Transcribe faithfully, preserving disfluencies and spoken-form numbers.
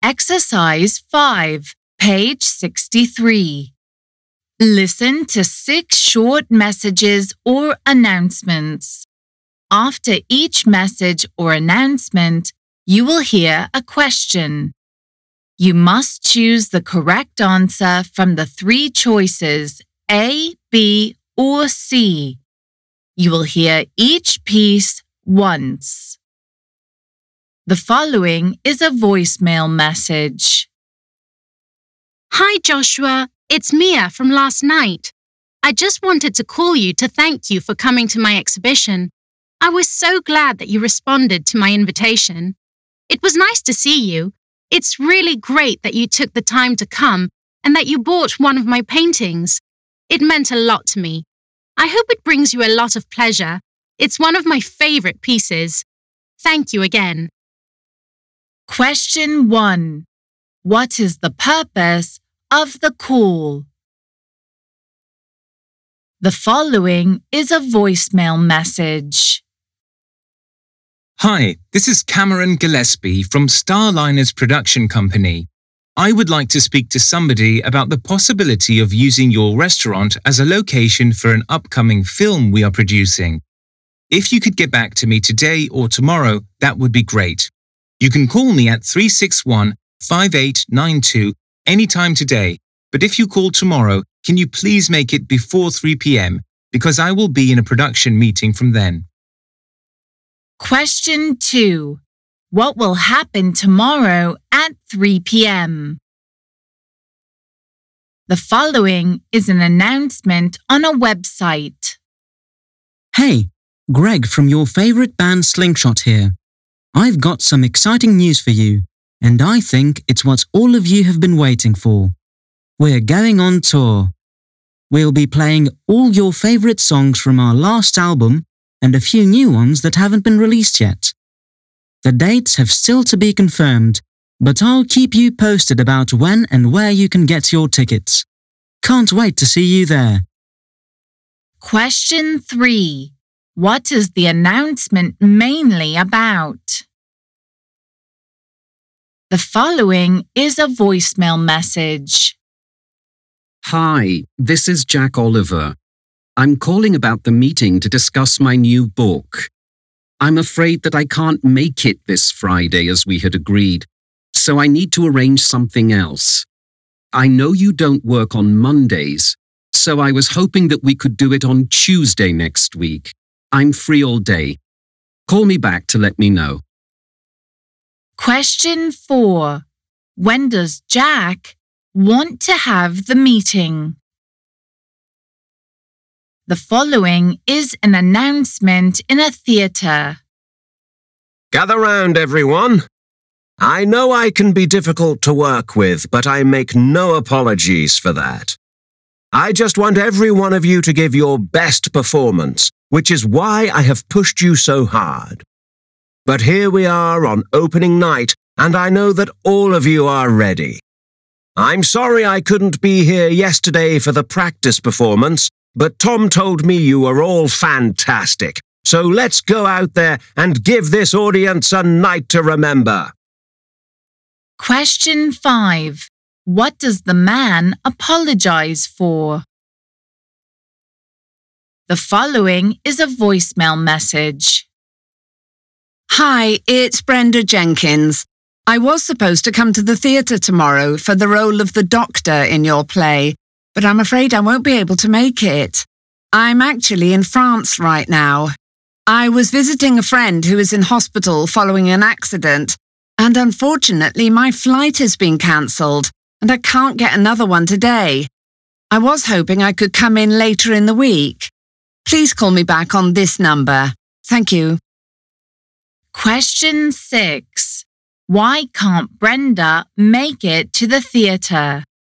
Exercise five, page sixty-three. Listen to six short messages or announcements. After each message or announcement, you will hear a question. You must choose the correct answer from the three choices A, B, or C. You will hear each piece once. The following is a voicemail message. Hi Joshua, it's Mia from last night. I just wanted to call you to thank you for coming to my exhibition. I was so glad that you responded to my invitation. It was nice to see you. It's really great that you took the time to come and that you bought one of my paintings. It meant a lot to me. I hope it brings you a lot of pleasure. It's one of my favorite pieces. Thank you again. Question one. What is the purpose of the call? The following is a voicemail message. Hi, this is Cameron Gillespie from Starliners Production Company. I would like to speak to somebody about the possibility of using your restaurant as a location for an upcoming film we are producing. If you could get back to me today or tomorrow, that would be great. You can call me at three six one, five eight nine two anytime today, but if you call tomorrow, can you please make it before three p.m. because I will be in a production meeting from then. Question two. What will happen tomorrow at three p.m.? The following is an announcement on a website. Hey, Greg from your favorite band Slingshot here. I've got some exciting news for you, and I think it's what all of you have been waiting for. We're going on tour. We'll be playing all your favorite songs from our last album and a few new ones that haven't been released yet. The dates have still to be confirmed, but I'll keep you posted about when and where you can get your tickets. Can't wait to see you there. Question three. What is the announcement mainly about? The following is a voicemail message. Hi, this is Jack Oliver. I'm calling about the meeting to discuss my new book. I'm afraid that I can't make it this Friday as we had agreed, so I need to arrange something else. I know you don't work on Mondays, so I was hoping that we could do it on Tuesday next week. I'm free all day. Call me back to let me know. Question four. When does Jack want to have the meeting? The following is an announcement in a theatre. Gather round, everyone. I know I can be difficult to work with, but I make no apologies for that. I just want every one of you to give your best performance, which is why I have pushed you so hard. But here we are on opening night, and I know that all of you are ready. I'm sorry I couldn't be here yesterday for the practice performance, but Tom told me you were all fantastic. So let's go out there and give this audience a night to remember. Question five. What does the man apologize for? The following is a voicemail message. Hi, it's Brenda Jenkins. I was supposed to come to the theatre tomorrow for the role of the doctor in your play, but I'm afraid I won't be able to make it. I'm actually in France right now. I was visiting a friend who is in hospital following an accident, and unfortunately my flight has been cancelled, and I can't get another one today. I was hoping I could come in later in the week. Please call me back on this number. Thank you. Question six. Why can't Brenda make it to the theatre?